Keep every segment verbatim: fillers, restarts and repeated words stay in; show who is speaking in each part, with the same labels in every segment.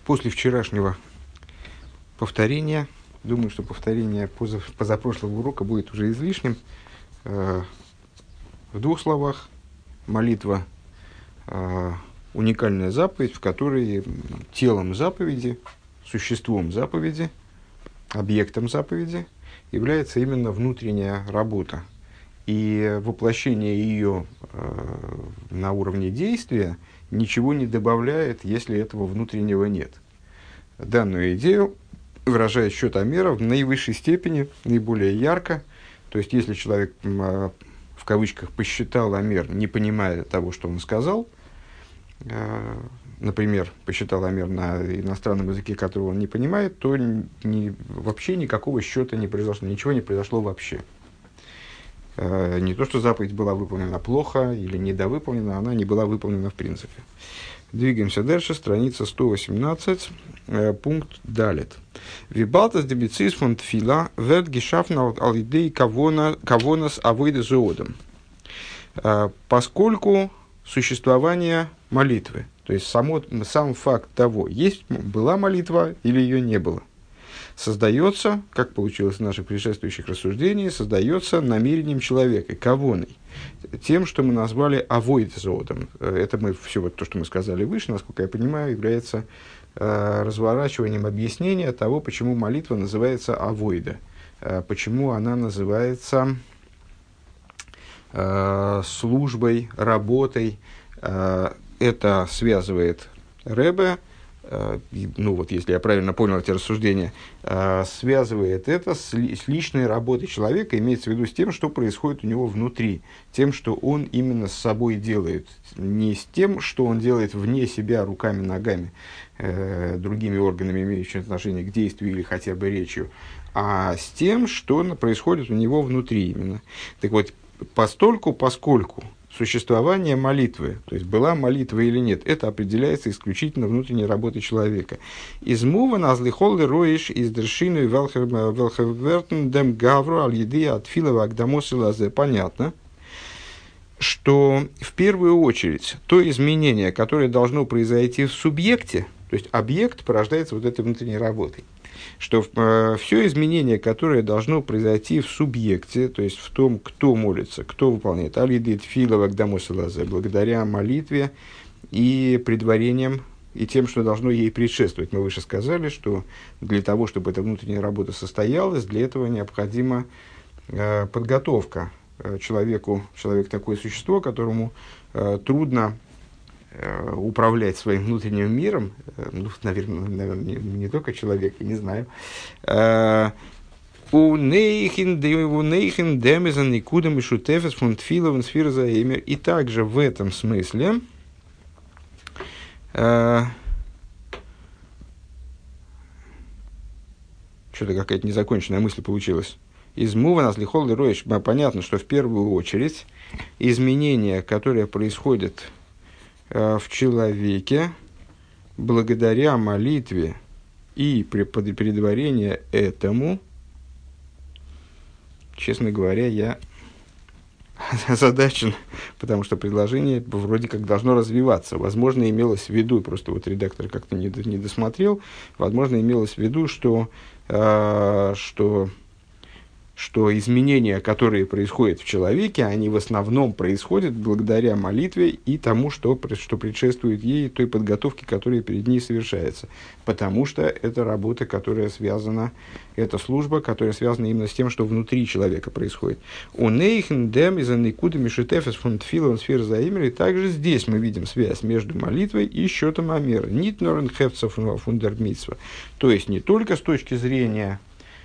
Speaker 1: После вчерашнего повторения, думаю, что повторение поза, позапрошлого урока будет уже излишним. Э, в двух словах, молитва э, – уникальная заповедь, в которой телом заповеди, существом заповеди, объектом заповеди является именно внутренняя работа. И воплощение ее э, на уровне действия ничего не добавляет, если этого внутреннего нет. Данную идею выражает счет Омера в наивысшей степени, наиболее ярко. То есть, если человек, э, в кавычках, посчитал Омер, не понимая того, что он сказал, э, например, посчитал Омер на иностранном языке, которого он не понимает, то ни, вообще никакого счета не произошло, ничего не произошло вообще. Не то, что заповедь была выполнена плохо или недовыполнена, она не была выполнена в принципе. Двигаемся дальше, страница сто восемнадцать, пункт далит. Вибалтас дебицис фон тфила верт гешафна ал идей кавонас авойда зоодом. Поскольку существование молитвы, то есть само, сам факт того, есть, была молитва или ее не было, создается, как получилось в наших предшествующих рассуждениях, создается намерением человека, кавоной, тем, что мы назвали авойд-зоодом. Это мы, все вот то, что мы сказали выше, насколько я понимаю, является э, разворачиванием объяснения того, почему молитва называется авойда, э, почему она называется э, службой, работой. Э, это связывает Ребе, ну вот, если я правильно понял эти рассуждения, связывает это с, ли, с личной работой человека, имеется в виду с тем, что происходит у него внутри, тем, что он именно с собой делает, не с тем, что он делает вне себя руками, ногами, э, другими органами, имеющими отношение к действию или хотя бы речью, а с тем, что происходит у него внутри именно. Так вот, постольку, поскольку существование молитвы, то есть была молитва или нет, это определяется исключительно внутренней работой человека. Из мува назлихолы роиш из дершину и велхевертен дем гавру аль еды от филова агдамосы лазе. Понятно, что в первую очередь то изменение, которое должно произойти в субъекте, то есть объект порождается вот этой внутренней работой, что э, все изменение, которое должно произойти в субъекте, то есть в том, кто молится, кто выполняет, алидит филова гдамосилазе, благодаря молитве и предварениям, и тем, что должно ей предшествовать. Мы выше сказали, что для того, чтобы эта внутренняя работа состоялась, для этого необходима э, подготовка. Человеку, человек такое существо, которому э, трудно управлять своим внутренним миром, ну, наверное, наверное не, не только человек, я не знаю. У нейхин демизан никудам и шутефес фон тфиловен сфира заэмер. И также в этом смысле что-то какая-то незаконченная мысль получилась. Из мува нас лихол роиш. Понятно, что в первую очередь изменения, которые происходят в человеке, благодаря молитве и предварение этому, честно говоря, я озадачен, потому что предложение вроде как должно развиваться. Возможно, имелось в виду, просто вот редактор как-то не, не досмотрел, возможно, имелось в виду, что, э, что что изменения, которые происходят в человеке, они в основном происходят благодаря молитве и тому, что, что предшествует ей, той подготовке, которая перед ней совершается. Потому что это работа, которая связана, это служба, которая связана именно с тем, что внутри человека происходит. У нейхен дем из аникуда мишетефес фон тфилон сфер заимер. И также здесь мы видим связь между молитвой и счетом Омера. Нит норен хефцев фундермитсва. То есть не только с точки зрения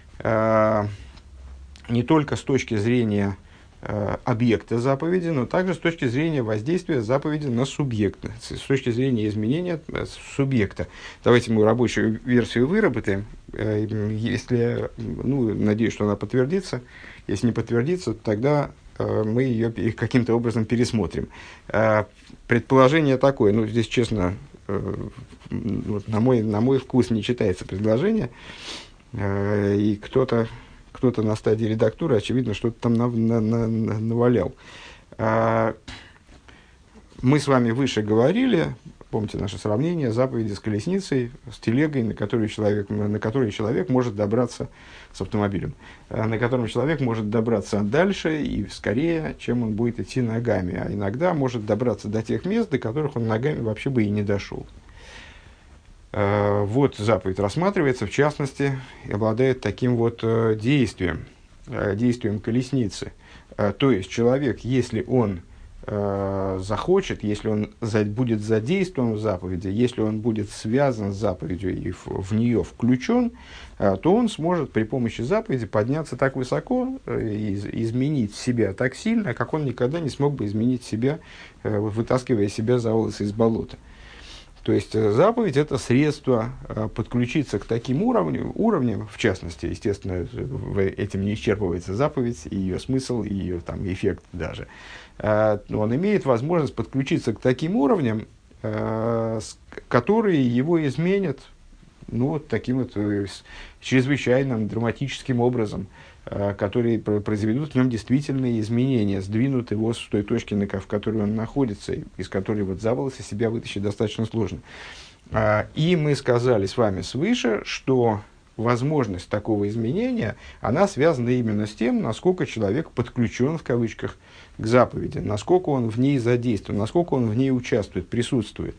Speaker 1: не только с точки зрения э, объекта заповеди, но также с точки зрения воздействия заповеди на субъекта, с точки зрения изменения э, субъекта. Давайте мы рабочую версию выработаем. Э, если, ну, надеюсь, что она подтвердится. Если не подтвердится, тогда э, мы ее каким-то образом пересмотрим. Э, предположение такое, ну, здесь, честно, э, вот на, мой, на мой вкус не читается предложение, э, и кто-то кто-то на стадии редактуры, очевидно, что-то там на, на, на, на, навалял. А, мы с вами выше говорили помните наше сравнение, заповеди с колесницей, с телегой, на которой человек, на которой человек может добраться, с автомобилем, на котором человек может добраться дальше и скорее, чем он будет идти ногами, а иногда может добраться до тех мест, до которых он ногами вообще бы и не дошел. Вот заповедь рассматривается, в частности, и обладает таким вот действием, действием колесницы. То есть человек, если он захочет, если он за, будет задействован в заповеди, если он будет связан с заповедью и в, в нее включен, то он сможет при помощи заповеди подняться так высоко, из, изменить себя так сильно, как он никогда не смог бы изменить себя, вытаскивая себя за волосы из болота. То есть заповедь – это средство подключиться к таким уровням, уровням, в частности, естественно, этим не исчерпывается заповедь, и ее смысл, и ее там, эффект даже. Он имеет возможность подключиться к таким уровням, которые его изменят ну, вот таким вот чрезвычайным драматическим образом, которые произведут в нем действительные изменения, сдвинут его с той точки, в которой он находится, из которой вот за волосы себя вытащить достаточно сложно. И мы сказали с вами свыше, что возможность такого изменения, она связана именно с тем, насколько человек подключен, в кавычках, к заповеди, насколько он в ней задействован, насколько он в ней участвует, присутствует.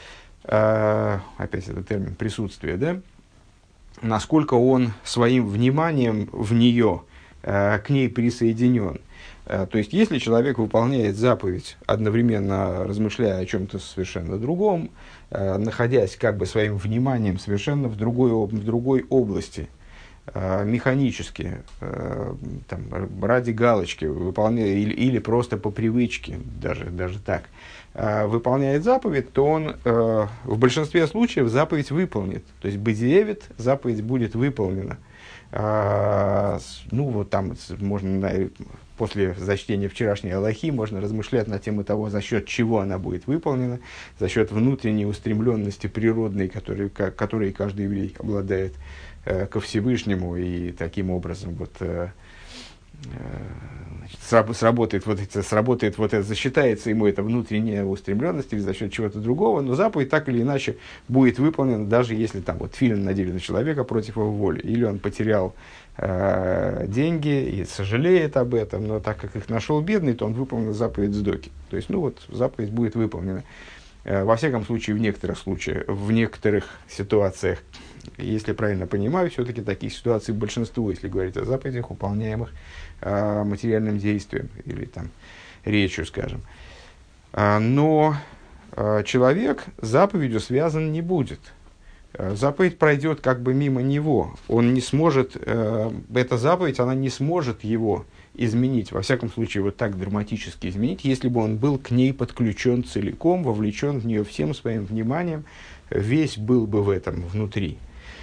Speaker 1: Опять этот термин «присутствие», да? Насколько он своим вниманием в нее, э, к ней присоединен. Э, то есть, если человек выполняет заповедь, одновременно размышляя о чем-то совершенно другом, э, находясь как бы своим вниманием совершенно в другой, в другой области, э, механически, э, там, ради галочки, выполняя, или, или просто по привычке, даже, даже так, выполняет заповедь, то он э, в большинстве случаев заповедь выполнит. То есть бедиевит, заповедь будет выполнена. А, ну, вот там можно, после зачтения вчерашней алахи, можно размышлять на тему того, за счет чего она будет выполнена, за счет внутренней устремленности природной, которой, которой каждый еврей обладает э, ко Всевышнему, и таким образом вот, э, Значит, сработает вот это, сработает вот это, засчитается ему эта внутренняя устремленность или за счет чего-то другого, но заповедь так или иначе будет выполнена, даже если там вот филин надели на человека против его воли, или он потерял э, деньги и сожалеет об этом, но так как их нашел бедный, то он выполнил заповедь сдоки. То есть, ну вот, заповедь будет выполнена. Э, во всяком случае, в некоторых случаях, в некоторых ситуациях, если правильно понимаю, все-таки таких ситуаций большинство, если говорить о заповедях, выполняемых э, материальным действием или там, речью, скажем. А, но э, человек заповедью связан не будет. Э, заповедь пройдет как бы мимо него. Он не сможет, э, эта заповедь, она не сможет его изменить, во всяком случае, вот так драматически изменить, если бы он был к ней подключен целиком, вовлечен в нее всем своим вниманием, весь был бы в этом внутри.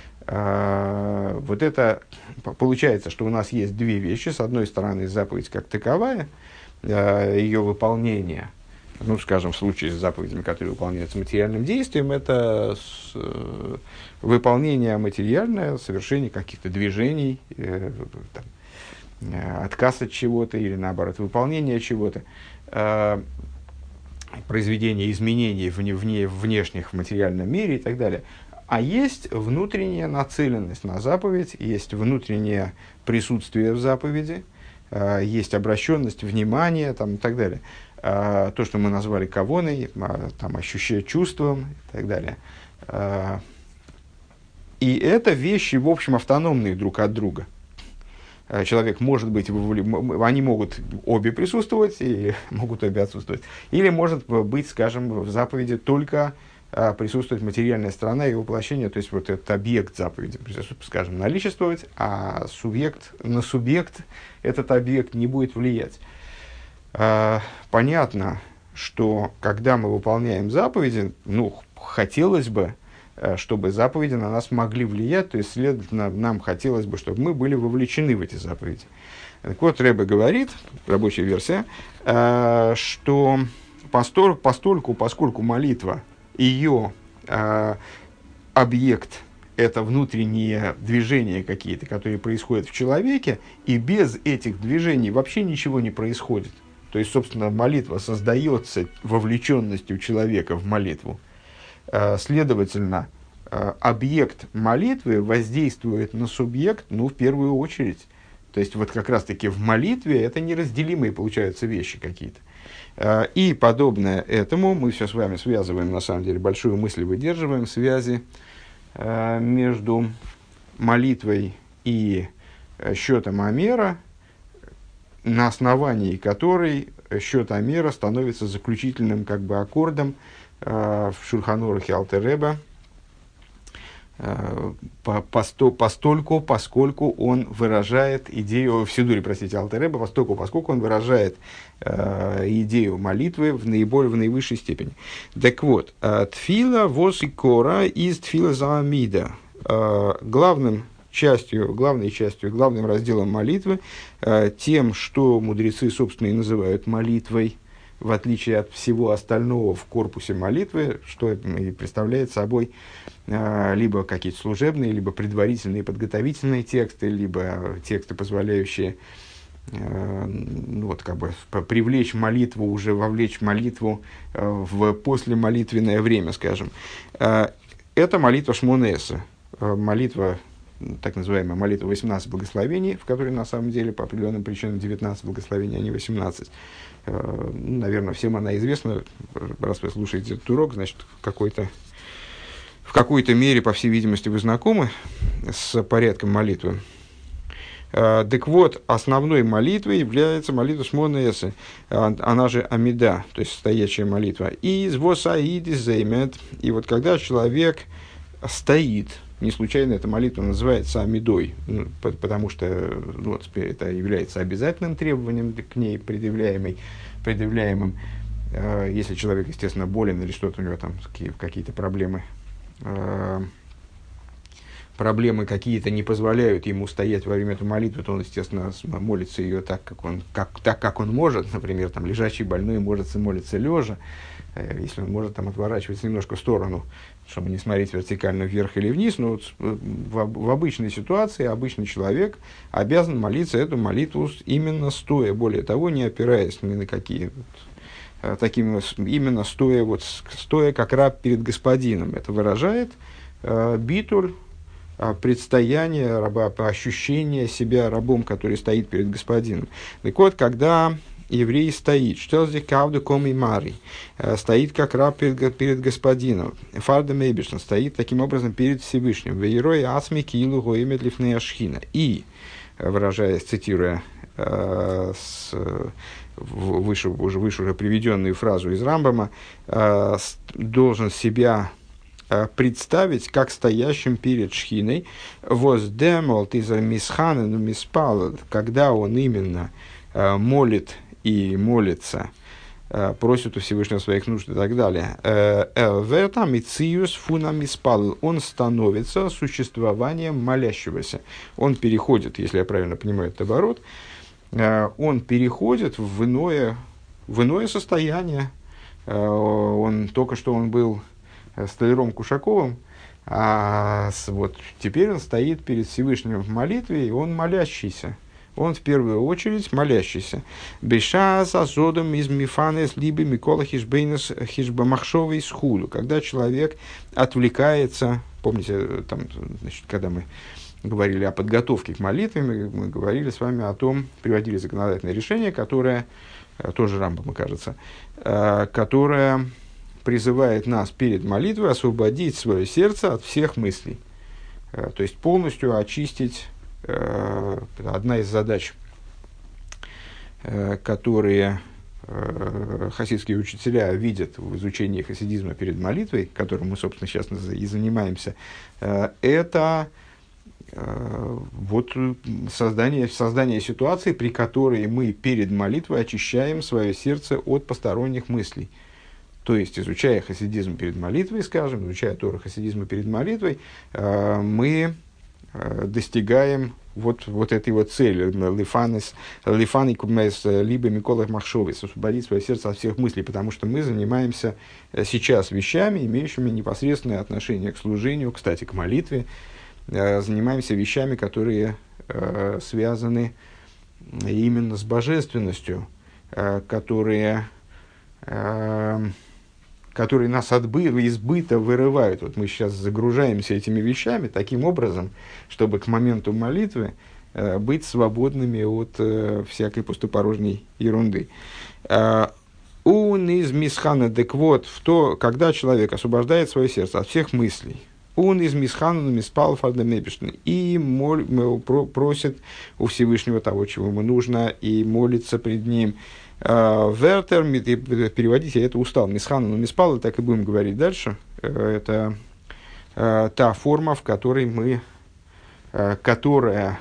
Speaker 1: Вот это получается, что у нас есть две вещи. С одной стороны, заповедь как таковая, ее выполнение, ну, скажем, в случае с заповедями, которые выполняются материальным действием, это выполнение материальное, совершение каких-то движений, там, отказ от чего-то или, наоборот, выполнение чего-то, произведение изменений вне, вне, внешних в материальном мире и так далее. А есть внутренняя нацеленность на заповедь, есть внутреннее присутствие в заповеди, э, есть обращенность, внимание там, и так далее. Э, то, что мы назвали кавоной, э, там, ощущение чувством и так далее. Э, и это вещи, в общем, автономные друг от друга. Э, человек может быть, они могут обе присутствовать, и могут обе отсутствовать. Или может быть, скажем, в заповеди только присутствует материальная сторона и воплощение, то есть вот этот объект заповеди, скажем, наличествовать, а субъект, на субъект этот объект не будет влиять. Понятно, что когда мы выполняем заповеди, ну, хотелось бы, чтобы заповеди на нас могли влиять, то есть, следовательно, нам хотелось бы, чтобы мы были вовлечены в эти заповеди. Так вот, Ребе говорит, рабочая версия, что постольку, постольку поскольку молитва, ее э, объект – это внутренние движения какие-то, которые происходят в человеке, и без этих движений вообще ничего не происходит. То есть, собственно, молитва создается вовлеченностью человека в молитву. Следовательно, объект молитвы воздействует на субъект, ну, в первую очередь. То есть, вот как раз-таки в молитве это неразделимые получаются вещи какие-то. И подобное этому мы все с вами связываем, на самом деле, большую мысль выдерживаем, связи между молитвой и счетом Амера, на основании которой счет Амера становится заключительным как бы аккордом в Шульхан Орухе Алтер Ребе, по, посто, постольку, поскольку он выражает идею, в Сидуре, простите, Алтер Ребе, постольку, поскольку он выражает э, идею молитвы в наиболее, в наивысшей степени. Так вот, тфила вос и кора из тфила заамида. Главным частью, главной частью, главным разделом молитвы, э, тем, что мудрецы, собственно, и называют молитвой, в отличие от всего остального в корпусе молитвы, что и представляет собой э, либо какие-то служебные, либо предварительные подготовительные тексты, либо тексты, позволяющие э, ну, вот, как бы, привлечь молитву, уже вовлечь молитву э, в послемолитвенное время, скажем. Э, это молитва Шмона Эсре, э, молитва, так называемая молитва восемнадцать благословений, в которой на самом деле по определенным причинам девятнадцать благословений, а не восемнадцать. Наверное, всем она известна. Раз вы слушаете этот урок, значит, в какой-то, в какой-то мере, по всей видимости, вы знакомы с порядком молитвы. Так вот, основной молитвой является молитва Шмона Эсре, она же Амида, то есть стоячая молитва. И из восаиди зеймет. И вот когда человек стоит, не случайно эта молитва называется Амидой, ну, потому что ну, вот, это является обязательным требованием к ней, предъявляемым, предъявляемым э, если человек, естественно, болен или что-то у него там какие, какие-то проблемы, э, проблемы какие-то не позволяют ему стоять во время этой молитвы, то он, естественно, молится ее так, как он, как, так, как он может. Например, там, лежачий больной может молиться лежа, э, если он может там, отворачиваться немножко в сторону, чтобы не смотреть вертикально вверх или вниз, но вот в, в обычной ситуации обычный человек обязан молиться эту молитву именно стоя, более того, не опираясь ни на какие, вот, таким, именно стоя, вот, стоя как раб перед господином. Это выражает э, битуль, э, предстояние раба, ощущение себя рабом, который стоит перед господином. Так вот, когда еврей стоит, что здесь кавду коми мари, стоит как раб перед, перед господином, фарда мейбишн, стоит таким образом перед Всевышним, вейрой асми килу гоимет лифней ашхина. И, выражаясь, цитируя э, с, выше, уже, выше уже приведенную фразу из Рамбама, э, должен себя э, представить как стоящим перед Шхиной, воздемол тиза мисханен миспал, когда он именно э, молит и молится, э, просит у Всевышнего своих нужд и так далее. В этом ициус фунамиспал, он становится существованием молящегося. Он переходит, если я правильно понимаю этот оборот, э, он переходит в иное, в иное состояние. Э, он, только что он был столяром Кушаковым, а с, вот, теперь он стоит перед Всевышним в молитве, и он молящийся. Он в первую очередь молящийся. Беша с азодом из мифанес либо микола хижбейнес хижбамахшовой схулу. Когда человек отвлекается, помните, там, значит, когда мы говорили о подготовке к молитве, мы, мы говорили с вами о том, приводили законодательное решение, которое, тоже Рамбам, кажется, которое призывает нас перед молитвой освободить свое сердце от всех мыслей. То есть полностью очистить. Одна из задач, которые хасидские учителя видят в изучении хасидизма перед молитвой, которым мы, собственно, сейчас и занимаемся, это вот создание, создание ситуации, при которой мы перед молитвой очищаем свое сердце от посторонних мыслей. То есть, изучая хасидизм перед молитвой, скажем, изучая Тору хасидизма перед молитвой, мы достигаем вот, вот этой вот цели, лифаны кумес, либо миколах махшовис, освободить свое сердце от всех мыслей, потому что мы занимаемся сейчас вещами, имеющими непосредственное отношение к служению, кстати, к молитве, занимаемся вещами, которые связаны именно с божественностью, которые которые нас от бы- избыта вырывают. Вот мы сейчас загружаемся этими вещами таким образом, чтобы к моменту молитвы э, быть свободными от э, всякой пустопорожней ерунды. Он из мисхана, так вот, в то, когда человек освобождает свое сердце от всех мыслей, он из мисхана миспал фардамепишны и моль, про, просит у Всевышнего того, чего ему нужно, и молится пред ним. Вертер, переводить я это устал. Мисхана, но миспал, так и будем говорить дальше. Это та форма, в которой мы, которая,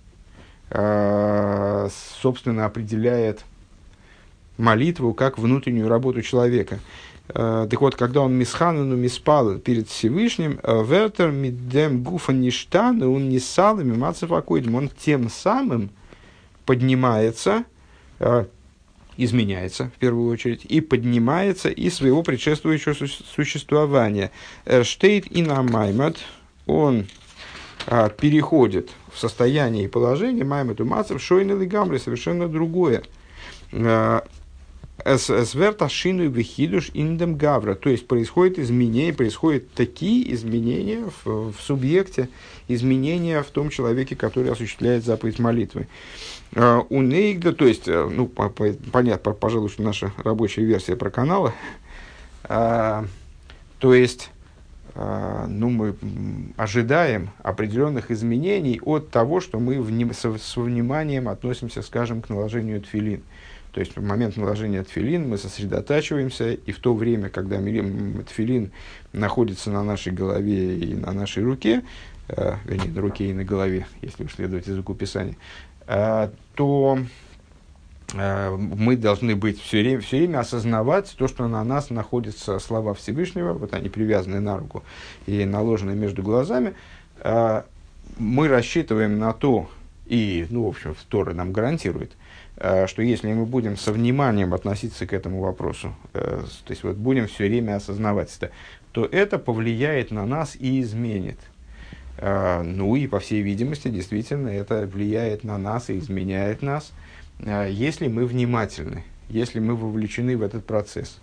Speaker 1: собственно, определяет молитву как внутреннюю работу человека. Uh, так вот, когда он мисханану миспал перед Всевышним, вертер мидем гуфа ништан, он не салами мацев акоидем, он тем самым поднимается, uh, изменяется в первую очередь, и поднимается из своего предшествующего существования. Эрштейт и намаймат, он uh, переходит в состояние и положение маймату мацев шойнел и гамри, совершенно другое. Uh, Сверта шину вихидуш индем гавра, то есть происходит изменение, происходят такие изменения в, в субъекте, изменения в том человеке, который осуществляет заповедь молитвы. У Нейгда, то есть, ну, по, по, понятно, пожалуй, что наша рабочая версия про каналы, а, то есть, а, ну, мы ожидаем определенных изменений от того, что мы вним, со, с вниманием относимся, скажем, к наложению тфилин. То есть в момент наложения тфилин мы сосредотачиваемся, и в то время, когда тфилин находится на нашей голове и на нашей руке, э, вернее, на руке и на голове, если уж следовать языку Писания, э, то э, мы должны быть все время, все время осознавать то, что на нас находятся слова Всевышнего, вот они привязаны на руку и наложены между глазами. Э, мы рассчитываем на то, и, ну, в общем, Тора нам гарантирует, что если мы будем со вниманием относиться к этому вопросу, то есть вот будем все время осознавать это, то это повлияет на нас и изменит. Ну и, по всей видимости, действительно, это влияет на нас и изменяет нас, если мы внимательны, если мы вовлечены в этот процесс.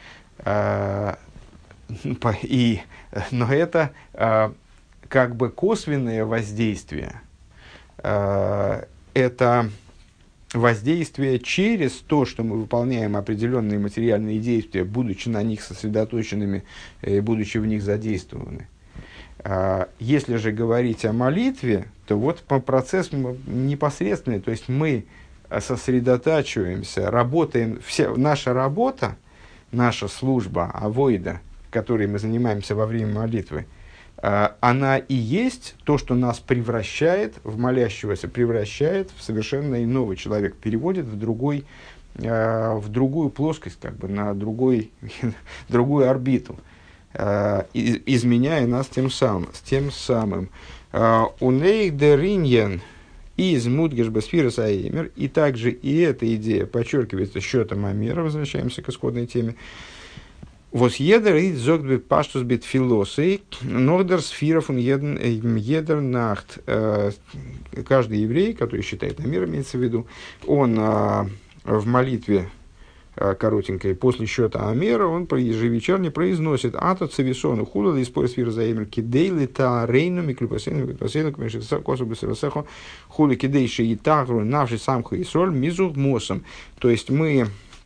Speaker 1: И, но это как бы косвенное воздействие. Это воздействие через то, что мы выполняем определенные материальные действия, будучи на них сосредоточенными, будучи в них задействованы. Если же говорить о молитве, то вот процесс непосредственный, то есть мы сосредотачиваемся, работаем, вся, наша работа, наша служба, авойда, которой мы занимаемся во время молитвы, она и есть то, что нас превращает в молящегося, превращает в совершенно иного человека, переводит в, другой, в другую плоскость, как бы на другой, другую орбиту, изменяя нас тем самым. Тем самым. «Унейх дериньян из мудгешбасфира саимер». И также и эта идея подчеркивается счетом Амера, возвращаемся к исходной теме. «Вос едер и зогдбе паштус бит филосой, нордер сфира фун едер нахт». Каждый еврей, который считает Амер, имеется в виду, он в молитве коротенькой после счета Амера, он ежевечерне произносит «Ато цевисону хула да испой сфира заемер кидейли та рейну миклюпасену миклюпасену кмешекса косу бесерасеху хули кидейши и тагру навши самху и соль мизух мосом». То есть мы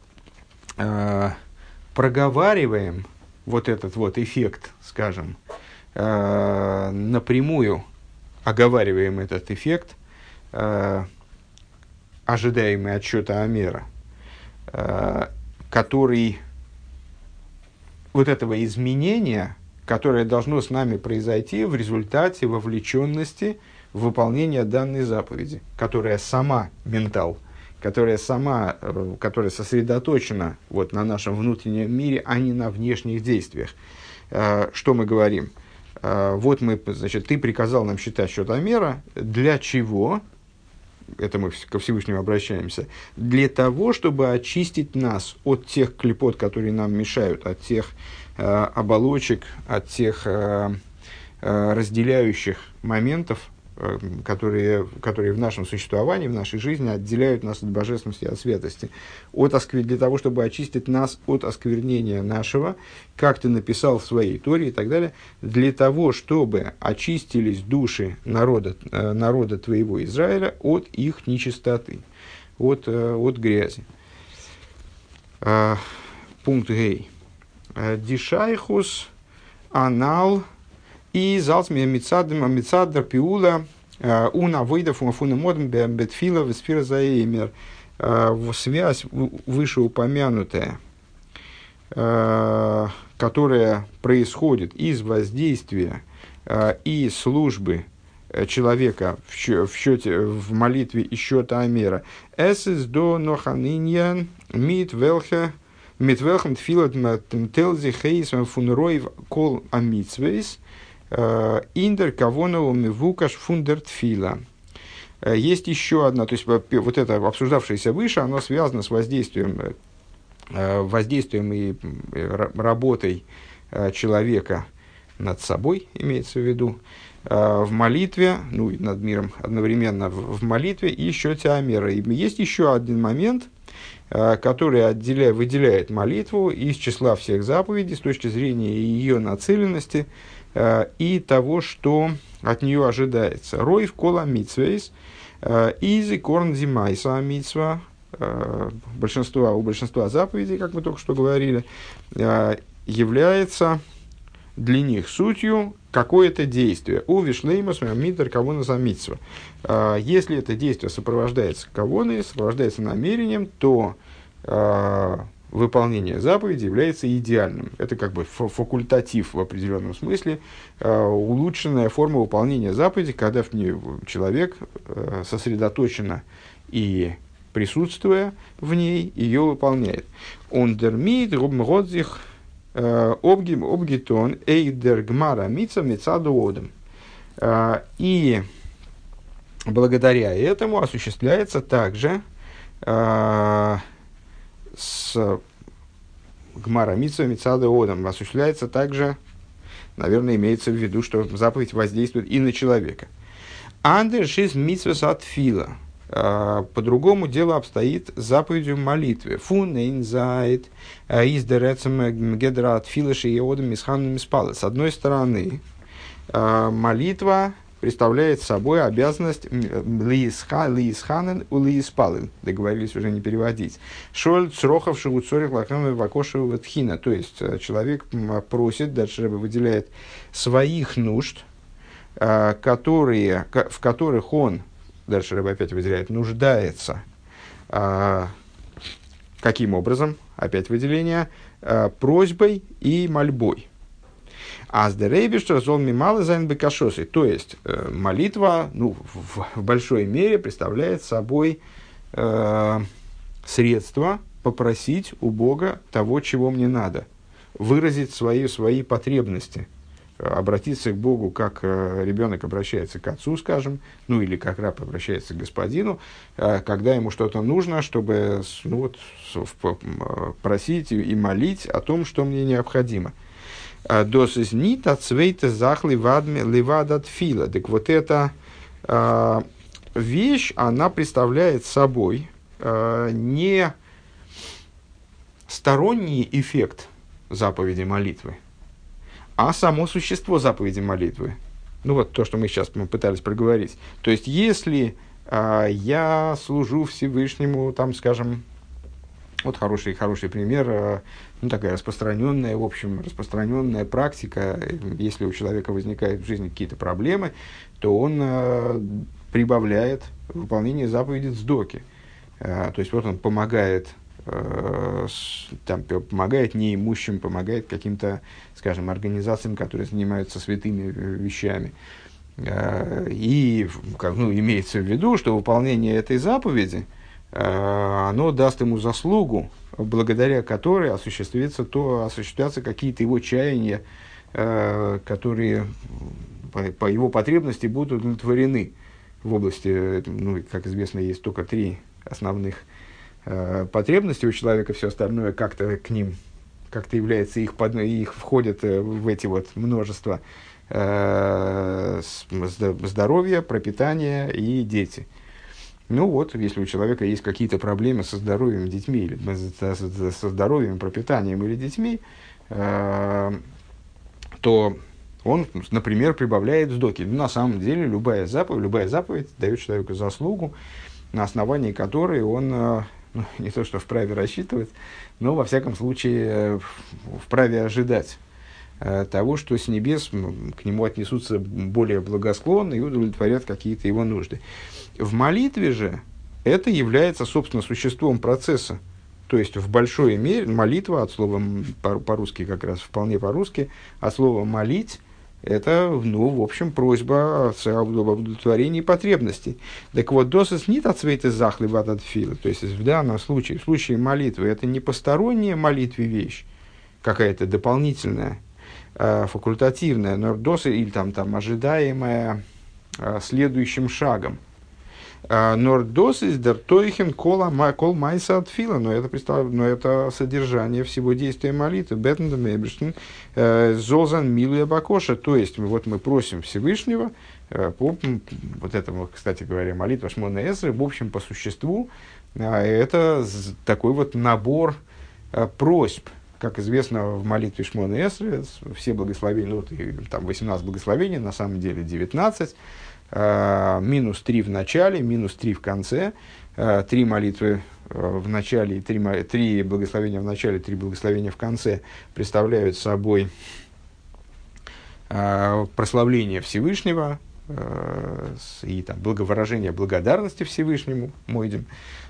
Speaker 1: проговариваем вот этот вот эффект, скажем, э, напрямую оговариваем этот эффект, э, ожидаемый от счета Амера, э, который, вот этого изменения, которое должно с нами произойти в результате вовлеченности в выполнение данной заповеди, которая сама ментал, которая сама, которая сосредоточена вот на нашем внутреннем мире, а не на внешних действиях. Что мы говорим? Вот мы, значит, ты приказал нам считать счет Амера. Для чего? Это мы ко Всевышнему обращаемся. Для того, чтобы очистить нас от тех клепот, которые нам мешают, от тех оболочек, от тех разделяющих моментов которые, которые в нашем существовании, в нашей жизни отделяют нас от божественности, от святости, от осквер... для того, чтобы очистить нас от осквернения нашего, как ты написал в своей Торе и так далее, для того, чтобы очистились души народа, народа твоего Израиля от их нечистоты, от, от грязи. Пункт Гей. Дишайхус анал и залцми мицадр пиула уна выйдов умафуна модм бетфила весфира заэмер. Связь вышеупомянутая, которая происходит из воздействия и службы человека в, счете, в молитве и счета Амера. Эсэс до ноханиньян мит велхе мит велхем тфилат телзи хейс фунройв кол амитсвейс индер кавонову мивукаш фундер тфила. Есть еще одна, то есть вот это обсуждавшееся выше, оно связано с воздействием, воздействием и работой человека над собой, имеется в виду, в молитве, ну и над миром одновременно в молитве и счете Амера. И есть еще один момент, который отделяет, выделяет молитву из числа всех заповедей с точки зрения ее нацеленности и того, что от нее ожидается. Рой в кола митсвейс, изи корн зимайса митсва, большинство, у большинства заповедей, как мы только что говорили, является для них сутью какое-то действие. У вишлеймас митер кавона за митсва. Если это действие сопровождается кавоной, сопровождается намерением, то выполнение заповеди является идеальным. Это как бы факультатив в определенном смысле, улучшенная форма выполнения заповеди, когда в ней человек сосредоточенно и присутствуя в ней, ее выполняет. Ондермид рубмродзих обгитон эйдер гмара митца мецаду одам. И благодаря этому осуществляется также с гмара митца мецаду одам осуществляется также, наверное, имеется в виду, что заповедь воздействует и на человека. Андершис митцвас от фила. По-другому дело обстоит с заповедью молитвы. Фун эйнзайт издерецем гедра от филаши и одам мисханным спала. С одной стороны, молитва представляет собой обязанность лиисханен у лииспален. Договорились уже не переводить. Шоль црохов шевуцорих лакамы вакошеву тхина. То есть человек просит, дальше Ребе выделяет своих нужд, которые, в которых он, дальше Ребе опять выделяет, нуждается. А, каким образом? Опять выделение. А, просьбой и мольбой. А с дерейбиштер зол мималы зайн бекашосы. То есть, э, молитва, ну, в, в большой мере представляет собой э, средство попросить у Бога того, чего мне надо. Выразить свои, свои потребности. Обратиться к Богу, как ребенок обращается к отцу, скажем, ну или как раб обращается к господину, когда ему что-то нужно, чтобы ну, вот, просить и молить о том, что мне необходимо. Дос из нит от свейта захли вадме ливадат фила. Так вот эта э, вещь, она представляет собой э, не сторонний эффект заповеди молитвы, а само существо заповеди молитвы. Ну вот то, что мы сейчас мы пытались проговорить. То есть, если э, я служу Всевышнему, там, скажем, вот хороший, хороший пример, э, ну такая распространенная, в общем, распространенная практика, если у человека возникают в жизни какие-то проблемы, то он э, прибавляет выполнение заповеди цдоки. Э, то есть, вот он помогает, э, с, там, помогает неимущим, помогает каким-то, скажем, организациям, которые занимаются святыми вещами. И ну, имеется в виду, что выполнение этой заповеди, оно даст ему заслугу, благодаря которой осуществится то, осуществятся какие-то его чаяния, которые по, по его потребности будут удовлетворены в области, ну, как известно, есть только три основных потребности у человека, все остальное как-то к ним как-то является, их, под, их входят в эти вот множества э, здоровье, пропитание и дети. Ну вот, если у человека есть какие-то проблемы со здоровьем, детьми, или со здоровьем, пропитанием или детьми, э, то он, например, прибавляет сдоки. Но на самом деле любая заповедь, любая заповедь дает человеку заслугу, на основании которой он э, ну, не то что вправе рассчитывать, но во всяком случае вправе ожидать э, того, что с небес к нему отнесутся более благосклонно и удовлетворят какие-то его нужды. В молитве же это является, собственно, существом процесса. То есть, в большой мере молитва, от слова по-русски как раз, вполне по-русски, от слова «молить», это, ну, в общем, просьба об удовлетворении потребностей. Так вот, «досыс нит от свейты захлебат от фила». То есть, в данном случае, в случае молитвы, это не посторонняя молитве вещь, какая-то дополнительная, э, факультативная, но «досыс» или там, там, ожидаемая э, следующим шагом. Нордос из дертойхен кола кол майса от фила, но это представ... но это содержание всего действия молитвы. Бетн мебешн зозан милуя бакоша. То есть вот мы просим Всевышнего по вот этому, кстати говоря, молитва Шмона Эсры, в общем по существу это такой вот набор просьб. Как известно, в молитве Шмона Эсры все благословения, ну, там восемнадцать благословений, на самом деле девятнадцать. Минус три в начале, минус три в конце, три молитвы в начале, три, три благословения в начале, три благословения в конце представляют собой прославление Всевышнего и там, благовыражение благодарности Всевышнему, мойдем,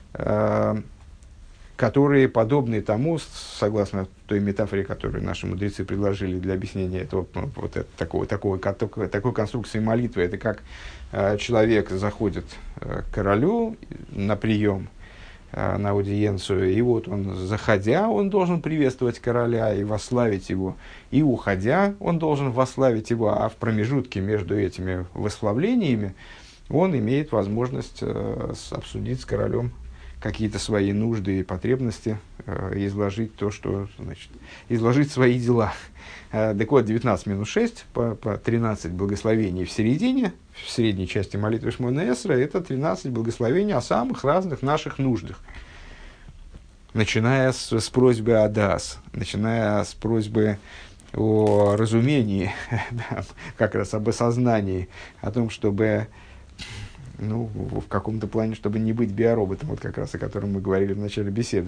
Speaker 1: которые подобны тому, согласно той метафоре, которую наши мудрецы предложили для объяснения этого, вот это, такого, такого, такой, такой конструкции молитвы. Это как э, человек заходит э, к королю на прием, э, на аудиенцию, и вот он, заходя, он должен приветствовать короля и восславить его, и уходя, он должен восславить его, а в промежутке между этими восславлениями он имеет возможность э, обсудить с королем какие-то свои нужды и потребности, э, изложить то, что, значит, изложить свои дела. Э, так вот, девятнадцать минус шесть, по, по тринадцать благословений в середине, в средней части молитвы Шмона Эсра, это тринадцать благословений о самых разных наших нуждах. Начиная с, с просьбы о дас, начиная с просьбы о разумении, как раз об осознании, о том, чтобы... Ну, в каком-то плане, чтобы не быть биороботом, вот как раз о котором мы говорили в начале беседы.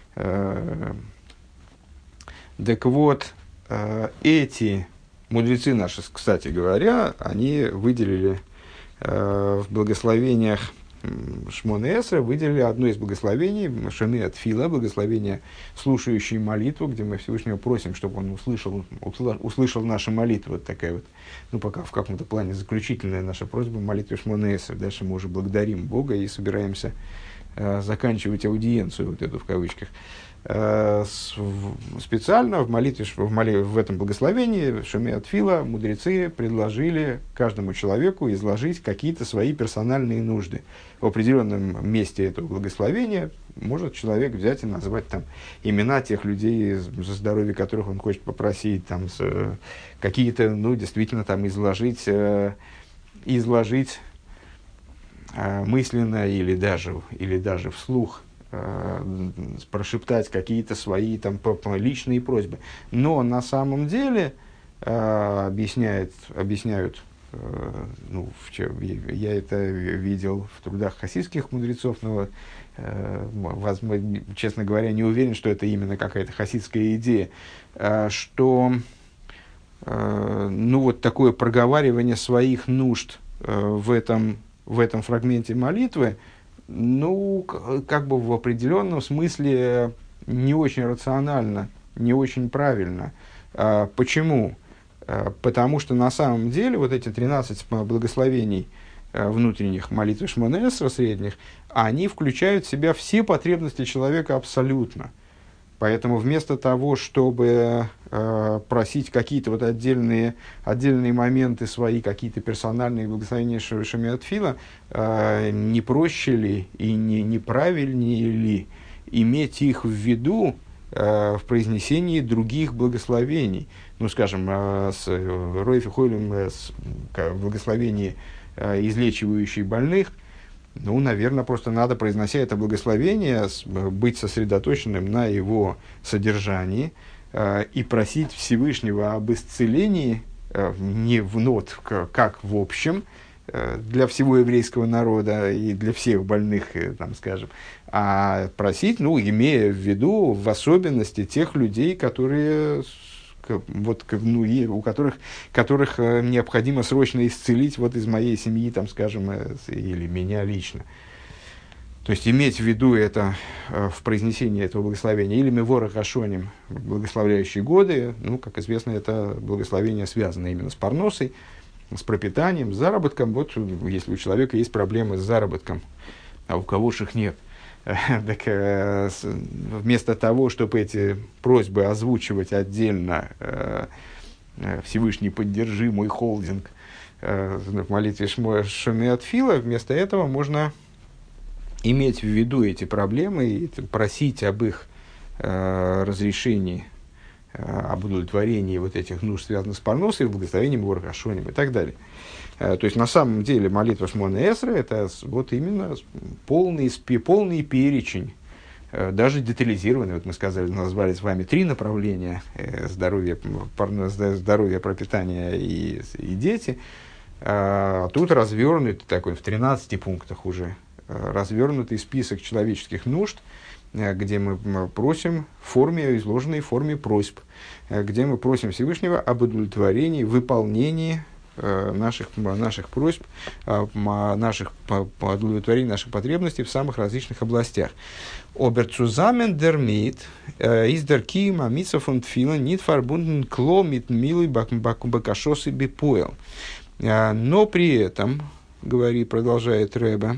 Speaker 1: Так вот, эти мудрецы наши, кстати говоря, они выделили в благословениях Шмона Эсра, выделили одно из благословений, Шены от Фила, благословение, слушающей молитву, где мы Всевышнего просим, чтобы он услышал, услышал наши молитвы. Вот такая вот, ну, пока в каком-то плане заключительная наша просьба в молитве Шмона Эсра. Дальше мы уже благодарим Бога и собираемся э, заканчивать аудиенцию, вот эту в кавычках. Э, с, в, специально в молитве, в, моли, в этом благословении Шены от Фила мудрецы предложили каждому человеку изложить какие-то свои персональные нужды. В определенном месте этого благословения может человек взять и назвать там имена тех людей, за здоровье которых он хочет попросить, там, с, какие-то, ну, действительно, там, изложить, э, изложить э, мысленно или даже, или даже вслух, э, прошептать какие-то свои там, личные просьбы. Но на самом деле, э, объясняет, объясняют, ну, я это видел в трудах хасидских мудрецов, но, возможно, честно говоря, не уверен, что это именно какая-то хасидская идея, что, ну, вот такое проговаривание своих нужд в этом, в этом фрагменте молитвы, ну, как бы в определенном смысле не очень рационально, не очень правильно. Почему? Потому что на самом деле вот эти тринадцать благословений внутренних молитвы Шмона Эсра средних, они включают в себя все потребности человека абсолютно. Поэтому вместо того, чтобы э, просить какие-то вот отдельные, отдельные моменты свои, какие-то персональные благословения Шеми от Фила, э, не проще ли и не, не правильнее ли иметь их в виду э, в произнесении других благословений. Ну, скажем, э, с Ройфи Хойлем, э, с к, благословении, э, излечивающей больных. Ну, наверное, просто надо, произнося это благословение, с, быть сосредоточенным на его содержании э, и просить Всевышнего об исцелении, э, не в, ну, вот, как в общем, для всего еврейского народа и для всех больных, там, скажем, а просить, ну, имея в виду в особенности тех людей, которые, вот, ну, у которых, которых необходимо срочно исцелить вот из моей семьи, там, скажем, или меня лично. То есть иметь в виду это в произнесении этого благословения, или мевора хашоним, благословляющие годы, ну, как известно, это благословение связано именно с парносой, с пропитанием, с заработком. Вот если у человека есть проблемы с заработком, а у кого ж их нет, так вместо того, чтобы эти просьбы озвучивать отдельно, Всевышний, поддержи мой холдинг, в молитве Шоме Атфила, вместо этого можно иметь в виду эти проблемы и просить об их разрешении, об удовлетворении вот этих нужд, связанных с парносой, благословением Ор Хашоним и так далее. То есть, на самом деле, молитва Шмона Эсра – это вот именно полный, полный перечень, даже детализированный. Вот мы сказали, назвали с вами три направления: здоровье, здоровье, пропитание и, и дети. А тут развернутый такой, в тринадцати пунктах уже, развернутый список человеческих нужд, где мы просим в форме, изложенной в форме просьб, где мы просим Всевышнего об удовлетворении, выполнении наших, наших просьб, наших, по удовлетворении наших потребностей в самых различных областях. Оберцузамен дермит из деркима митсов und филен нит фарбунден кло мит милый бакашос и бепоэл. Но при этом, говорит, продолжает Ребе,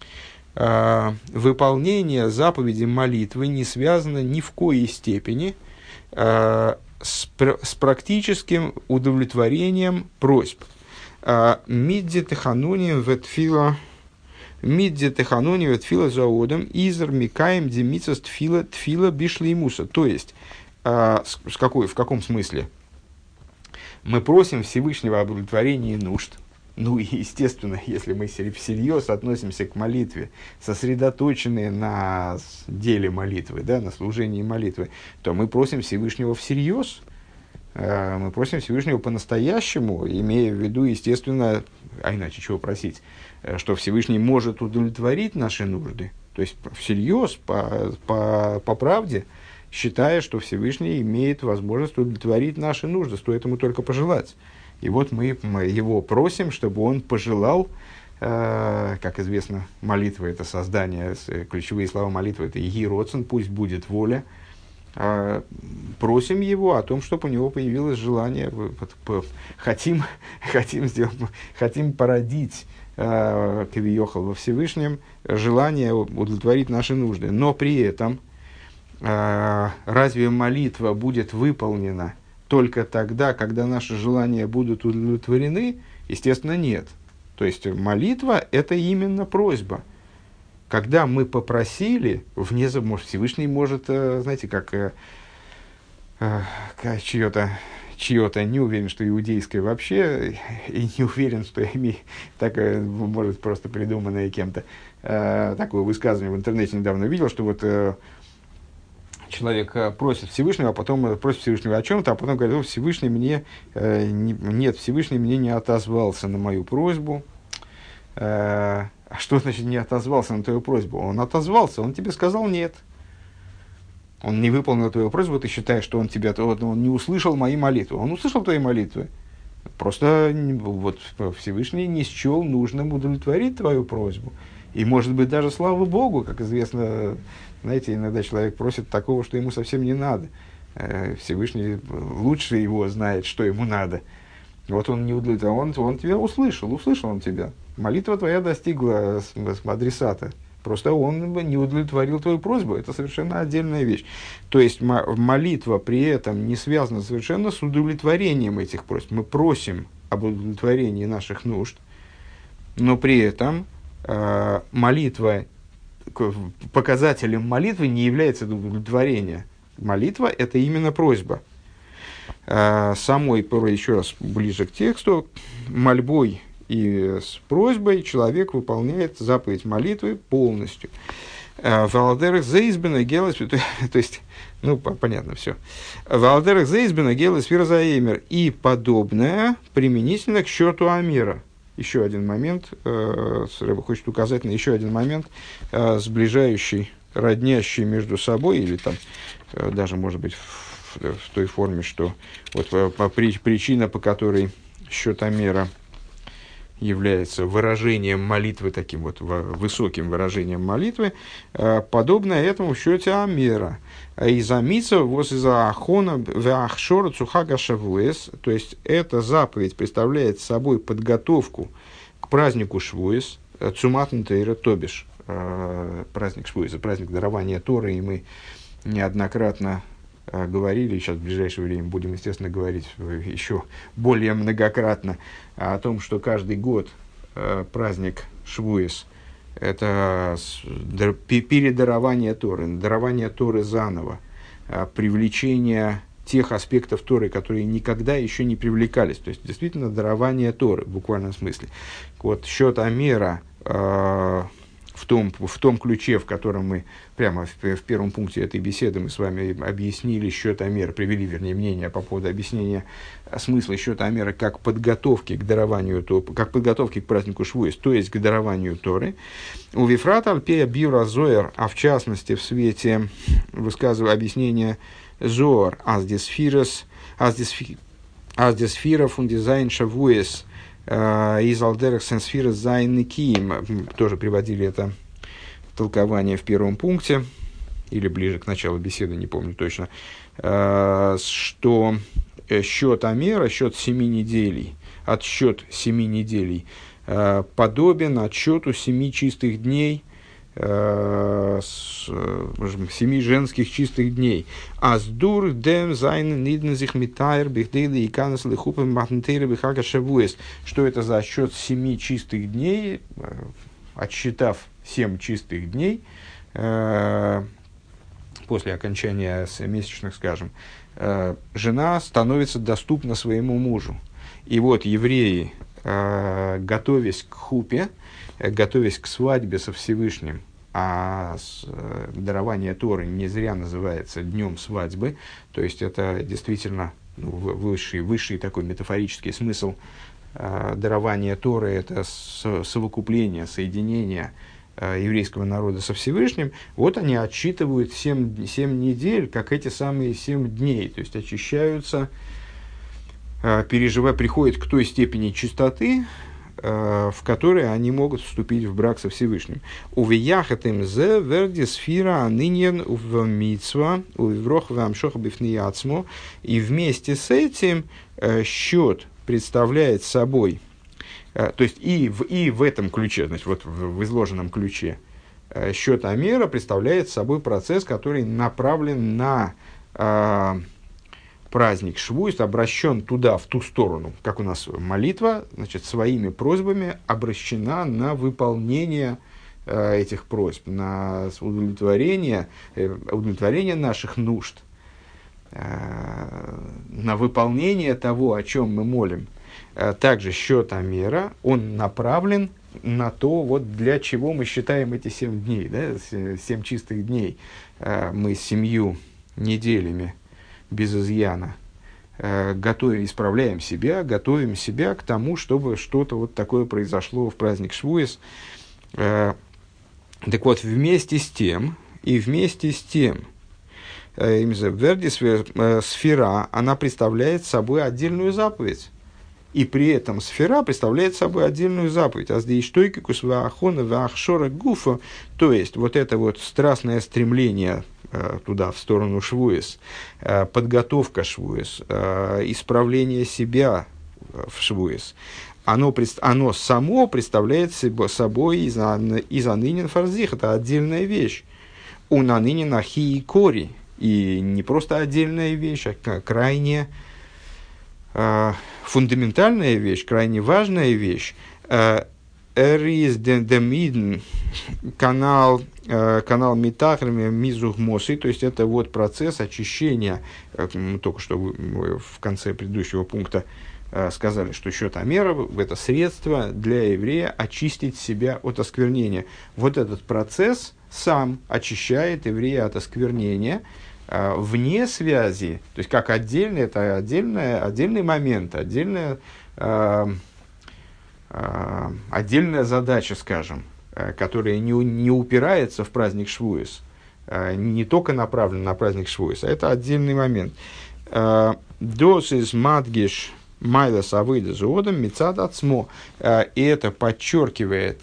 Speaker 1: выполнение заповеди молитвы не связано ни в коей степени э, с, пр- с практическим удовлетворением просьб. Мидди теханунием ветфила мидди теханунием ветфила заодом изер микаем демицас тфила тфила бишлеймуса. То есть, э, с, с какой, в каком смысле? Мы просим Всевышнего об удовлетворении нужд. Ну и, естественно, если мы всерьез относимся к молитве, сосредоточенные на деле молитвы, да, на служении молитвы, то мы просим Всевышнего всерьез, э, мы просим Всевышнего по-настоящему, имея в виду, естественно, а иначе чего просить, что Всевышний может удовлетворить наши нужды, то есть всерьез, по, по, по правде, считая, что Всевышний имеет возможность удовлетворить наши нужды, стоит ему только пожелать. И вот мы, мы его просим, чтобы он пожелал, э, как известно, молитва – это создание, ключевые слова молитвы – это «Иги Роцен», «Пусть будет воля». Э, просим его о том, чтобы у него появилось желание, хотим, хотим, сделать, хотим породить э, Кавиохал во Всевышнем желание удовлетворить наши нужды. Но при этом э, разве молитва будет выполнена только тогда, когда наши желания будут удовлетворены? Естественно, нет. То есть молитва – это именно просьба. Когда мы попросили, вне может, Всевышний может, знаете, как, как чье-то, чье-то, не уверен, что иудейское вообще, и не уверен, что ими, такое, может, просто придуманное кем-то, такое высказывание в интернете недавно увидел, что вот человек просит Всевышнего, а потом просит Всевышнего о чем-то, а потом говорит: Всевышний мне, э, не, нет, Всевышний мне не отозвался на мою просьбу. Э, а что значит не отозвался на твою просьбу? Он отозвался, он тебе сказал нет. Он не выполнил твою просьбу, ты считаешь, что он тебя, он не услышал мои молитвы. Он услышал твои молитвы. Просто вот, Всевышний не счел нужным удовлетворить твою просьбу. И, может быть, даже слава Богу, как известно, знаете, иногда человек просит такого, что ему совсем не надо. Всевышний лучше его знает, что ему надо. Вот он не удовлетворил, он, он тебя услышал, услышал он тебя. Молитва твоя достигла адресата. Просто он не удовлетворил твою просьбу. Это совершенно отдельная вещь. То есть молитва при этом не связана совершенно с удовлетворением этих просьб. Мы просим об удовлетворении наших нужд, но при этом молитва, показателем молитвы не является удовлетворение молитва – это именно просьба. Самой, еще раз ближе к тексту, мольбой и с просьбой человек выполняет заповедь молитвы полностью. Валдерах зейзбена гелес, то есть, ну, понятно все. Валдерах зейзбена гелес вирзаэмер и подобное применительно к счету амира. Еще один момент, Рэбе хочет указать на еще один момент, сближающий, роднящий между собой, или там даже, может быть, в, в той форме, что вот по, причина, по которой счет амира является выражением молитвы, таким вот высоким выражением молитвы, подобное этому в счете амера. Из-за митцва, воз из-за ахона, веахшора цухага шавуэс, то есть эта заповедь представляет собой подготовку к празднику Швуэс, цуматн тейра тобиш, праздник Швуэса, праздник дарования Торы, и мы неоднократно говорили, и сейчас в ближайшее время будем, естественно, говорить еще более многократно о том, что каждый год э, праздник Швуэс – это передарование Торы, дарование Торы заново, э, привлечение тех аспектов Торы, которые никогда еще не привлекались. То есть, действительно, дарование Торы в буквальном смысле. Вот счет амера э, в том, в том ключе, в котором мы прямо в, в первом пункте этой беседы мы с вами объяснили счет амера, привели, вернее, мнение по поводу объяснения смысла счета амера как подготовки к дарованию, как подготовки к празднику Швуэс, то есть к дарованию Торы. У Вифрата Альпея Бьюра Зоэр, а в частности в свете высказывания объяснения Зоар Аздесфирос, Аздесфира фундизайн Шавуэс, из Алдерах Сенсфира Зайн Киим, тоже приводили это толкование в первом пункте, или ближе к началу беседы, не помню точно, что счет амера, счет семи неделей, отсчет семи неделей, подобен отсчету семи чистых дней, семи женских чистых дней. Аздур дем зайн нидн зих митайр бихдейли и канас лихупем махнтейры бихага шавуэс. Что это за отсчет семи чистых дней? Отсчитав семь чистых дней, после окончания месячных, скажем, жена становится доступна своему мужу. И вот евреи, готовясь к хупе, готовясь к свадьбе со Всевышним, а дарование Торы не зря называется днем свадьбы, то есть это действительно ну, высший, высший такой метафорический смысл дарования Торы, это совокупление, соединение еврейского народа со Всевышним. Вот они отсчитывают семь, семь недель, как эти самые семь дней, то есть очищаются, переживая, приходят к той степени чистоты, в которые они могут вступить в брак со Всевышним. Увияхатым зе верди сфира аниньен в митцва увиврох вамшох бифнияцмо. И вместе с этим счет представляет собой, то есть и в, и в этом ключе, значит, вот в, в изложенном ключе, счет амера представляет собой процесс, который направлен на праздник Швуэс, обращен туда, в ту сторону, как у нас молитва, значит, своими просьбами обращена на выполнение э, этих просьб, на удовлетворение, э, удовлетворение наших нужд, э, на выполнение того, о чем мы молим. Э, также счет амера, он направлен на то, вот для чего мы считаем эти семь дней, да, семь чистых дней. Э, мы семью неделями без изъяна, э, готовим, исправляем себя, готовим себя к тому, чтобы что-то вот такое произошло в праздник Швуэс. Э, так вот, вместе с тем, и вместе с тем, э, Верди сфера, она представляет собой отдельную заповедь. И при этом сфера представляет собой отдельную заповедь. Аздейштойкикус ваахона ваахшора гуфа, то есть, вот это вот страстное стремление туда, в сторону Швуэс, подготовка Швуэс, исправление себя в Швуэс, оно, оно само представляет собой изанынин фарзих, это отдельная вещь. Унанынин ахи и кори, и не просто отдельная вещь, а крайне фундаментальная вещь, крайне важная вещь. Эрис демидн канал э, канал Митахрами Мизугмосы, то есть это вот процесс очищения, э, мы только что в, в конце предыдущего пункта э, сказали, что счет Амера – это средство для еврея очистить себя от осквернения. Вот этот процесс сам очищает еврея от осквернения, э, вне связи, то есть как отдельный, это отдельная, отдельный момент, отдельная, э, э, отдельная задача, скажем, которая не, не упирается в праздник Швуис, не только направлена на праздник Швуис, а это отдельный момент. Дос из мадгиш майла савыда зоодом мецад ацмо. И это подчеркивает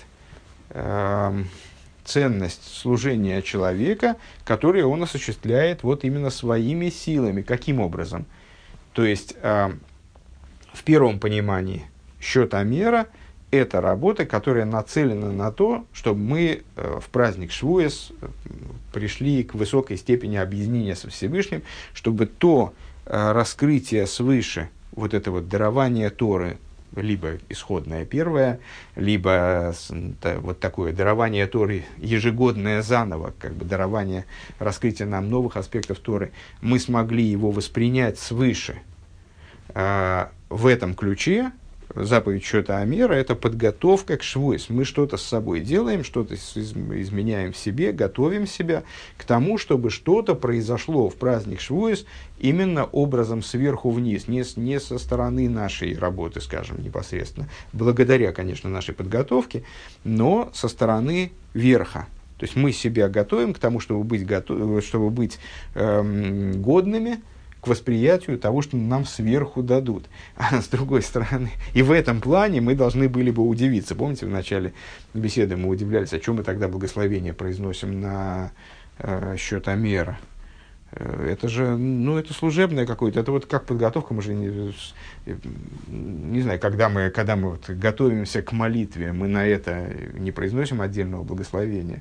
Speaker 1: ценность служения человека, которое он осуществляет вот именно своими силами. Каким образом? То есть, в первом понимании, счет Амера – это работа, которая нацелена на то, чтобы мы э, в праздник Швуэс э, пришли к высокой степени объединения со Всевышним, чтобы то э, раскрытие свыше, вот это вот дарование Торы, либо исходное первое, либо та, вот такое дарование Торы ежегодное заново, как бы дарование, раскрытие нам новых аспектов Торы, мы смогли его воспринять свыше. Э, в этом ключе заповедь счета Амера – это подготовка к Швуис. Мы что-то с собой делаем, что-то изменяем в себе, готовим себя к тому, чтобы что-то произошло в праздник Швуис именно образом сверху вниз, не, с, не со стороны нашей работы, скажем, непосредственно, благодаря, конечно, нашей подготовке, но со стороны верха. То есть мы себя готовим к тому, чтобы быть, готов, чтобы быть эм, годными к восприятию того, что нам сверху дадут. А с другой стороны, и в этом плане мы должны были бы удивиться. Помните, в начале беседы мы удивлялись, о чем мы тогда благословение произносим на э, счет Амера. Э, это же, ну, это служебное какое-то, это вот как подготовка, мы же не, не знаю, когда мы, когда мы вот готовимся к молитве, мы на это не произносим отдельного благословения.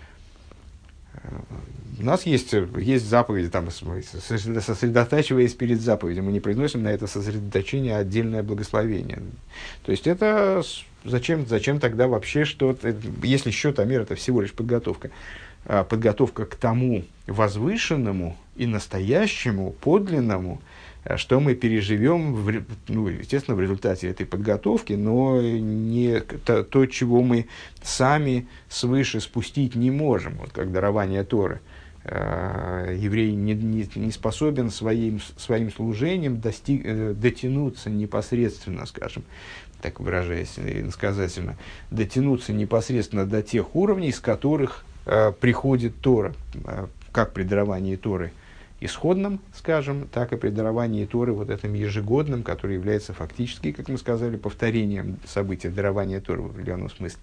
Speaker 1: У нас есть, есть заповеди, там, сосредотачиваясь перед заповедью, мы не произносим на это сосредоточение отдельное благословение. То есть это зачем, зачем тогда вообще что-то, если счет Амер это всего лишь подготовка, подготовка к тому возвышенному и настоящему, подлинному, что мы переживем, в, ну, естественно, в результате этой подготовки, но не то, то, чего мы сами свыше спустить не можем, вот как дарование Торы. Еврей не, не, не способен своим, своим служением достиг, дотянуться непосредственно, скажем, так выражаясь иносказательно, дотянуться непосредственно до тех уровней, с которых э, приходит Тора, э, как при даровании Торы исходном, скажем, так и при даровании Торы вот этом ежегодном, который является фактически, как мы сказали, повторением события дарования Торы в определенном смысле.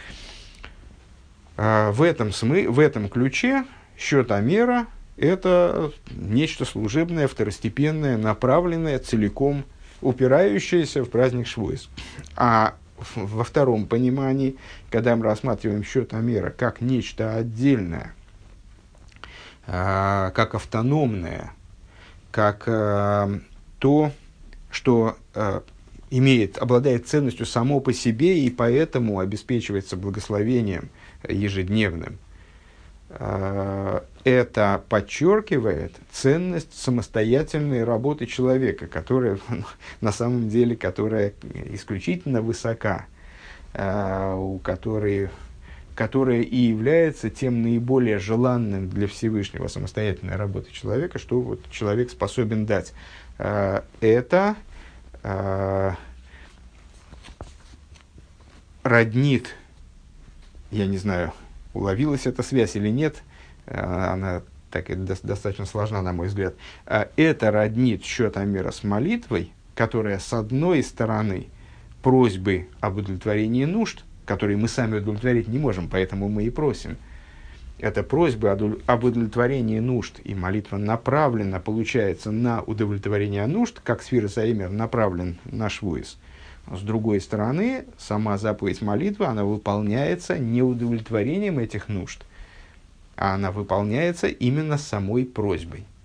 Speaker 1: Э, в, этом смы- в этом ключе счет Амера – это нечто служебное, второстепенное, направленное, целиком упирающееся в праздник Швуис. А во втором понимании, когда мы рассматриваем счет Амера как нечто отдельное, как автономное, как то, что имеет, обладает ценностью само по себе и поэтому обеспечивается благословением ежедневным, это подчеркивает ценность самостоятельной работы человека, которая на самом деле которая исключительно высока, у которой, которая и является тем наиболее желанным для Всевышнего самостоятельной работы человека, что вот человек способен дать. Это роднит, я не знаю, уловилась эта связь или нет, она так и до, достаточно сложна, на мой взгляд. Это роднит счет Амера с молитвой, которая, с одной стороны, просьбы об удовлетворении нужд, которые мы сами удовлетворить не можем, поэтому мы и просим. Это просьба об удовлетворении нужд, и молитва направлена, получается, на удовлетворение нужд, как сфира Амер направлен на Швуис. С другой стороны, сама заповедь молитвы, она выполняется не удовлетворением этих нужд, а она выполняется именно самой просьбой.